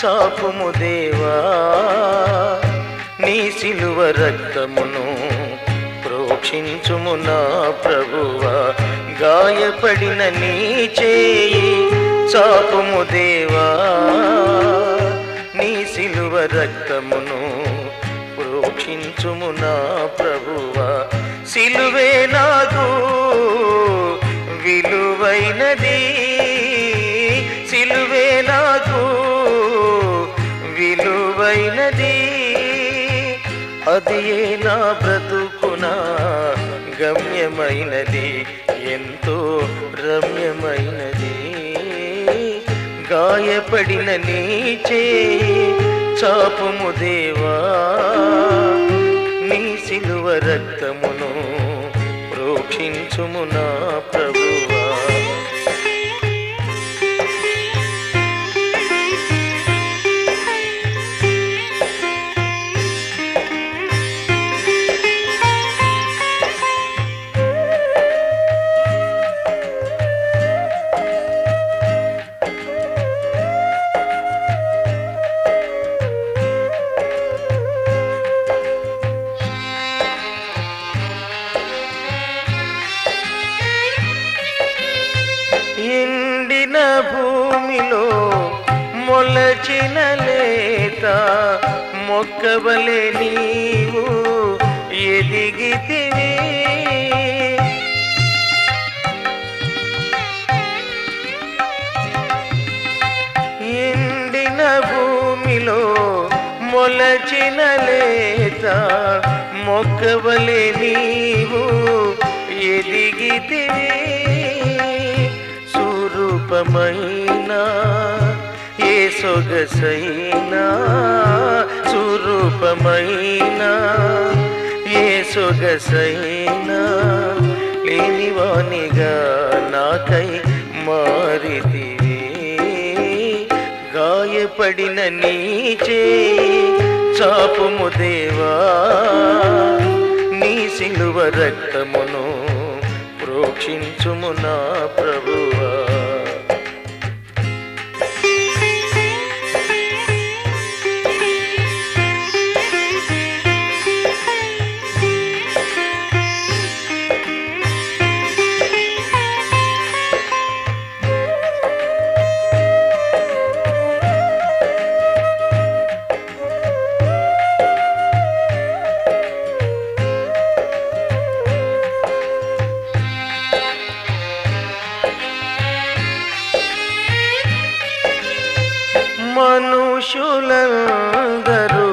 చాపుము దేవా నీ సిలువ రక్తమును ప్రోక్షించుము నా ప్రభువా గాయపడిన నీ చేయి చాపుము దేవా నీ సిలువ రక్తమును ప్రోక్షించుము నా ప్రభువా సిలువే నాకు విలువైనది సిలువే నాకు విలువైనది అదియే నా బ్రతుకున గమ్యమైనది ఎంతో రమ్యమైనది గాయపడిన నీ చేయి చాపుము దేవా నీ సిలువ రక్తమును ప్రోక్షించుము నా ప్రభువా ఎండిన భూమిలో మొలచిన లేత మొక్కవలె నీవు ఎదిగితివి ఎండిన భూమిలో మొలచిన లేత మొక్కవలె నీవు ఎదిగితివి రూపమైనా ఏ సొగసైనా సురూపమైనా ఏ సొగసైనా లేనివానిగా నాకై మారితివి గాయపడిన నీ చేయి చాపుము దేవా నీ సిలువ రక్తమును ప్రోక్షించుము నా ప్రభువా మనుషులందరూ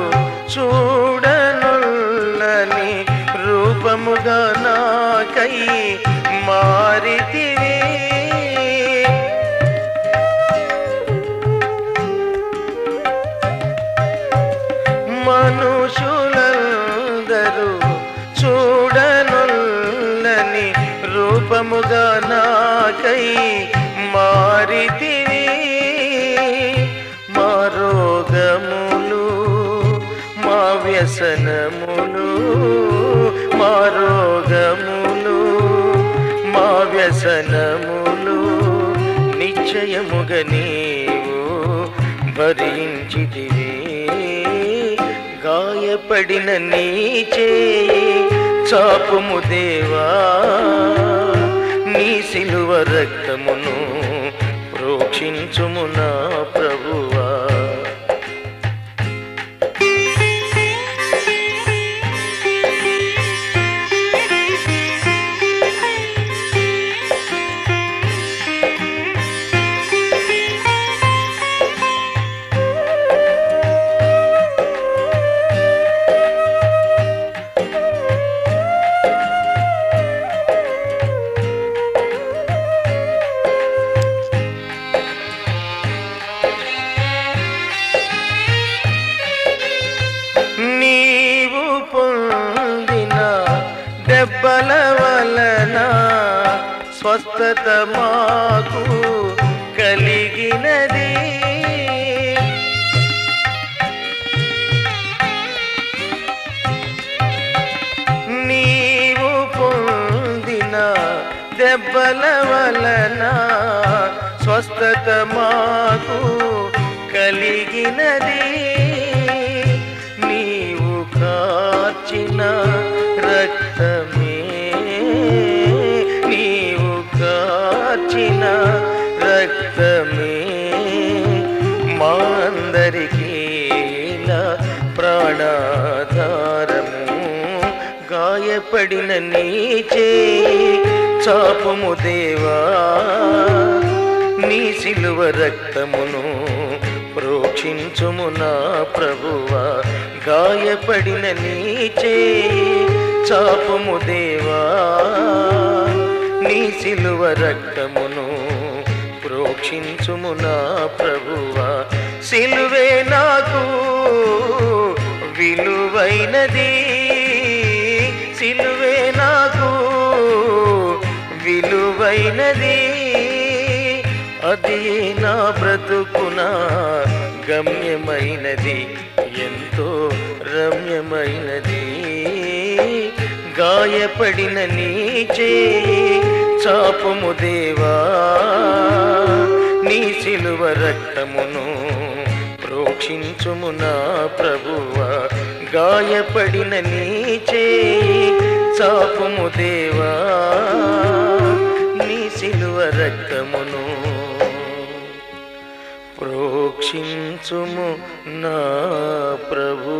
చూడనుల్లని రూపముగా నాకై మారితివి మనుషులందరూ చూడనుల్లని రూపముగా నాకై మారితివి మా రోగములు మా వ్యసనములు మా రోగములు మా వ్యసనములు నిశ్చయముగా నీవు భరించితివి గాయపడిన నీ చేయి చాపుము దేవా నీ సిలువ రక్తమును ప్రోక్షించుము నా ప్రభువా నీవు పొందిన దెబ్బల వలన స్వస్థత మాకు కలిగినది నీవు పొందిన దెబ్బల వలన స్వస్థత మాకు కలిగి పొందినది నీవు కార్చిన రక్తమే, నీవు కార్చిన రక్తమే మా అందరికీ ప్రాణాధారము. గాయపడిన నీ చేయి చాపము దేవా, నీ సిలువ రక్తమును ప్రోక్షించుము నా ప్రభువా. గాయపడిన నీ చేయి చాపము దేవా, నీ సిలువ రక్తమును ప్రోక్షించుము నా ప్రభువా. సిలువే నాకు విలువైనది, సిలువే నాకు విలువైనది, అది నా బ్రతుకున గమ్యమైనది, ఎంతో రమ్యమైనది. గాయపడిన నీ చేయి చాపము దేవా, నీ సిలువ రక్తమును ప్రోక్షించుము నా ప్రభువా. గాయపడిన నీ చేయి చాపము దేవా, నీ సిలువ రక్తమును ప్రోక్షించుము నా ప్రభు.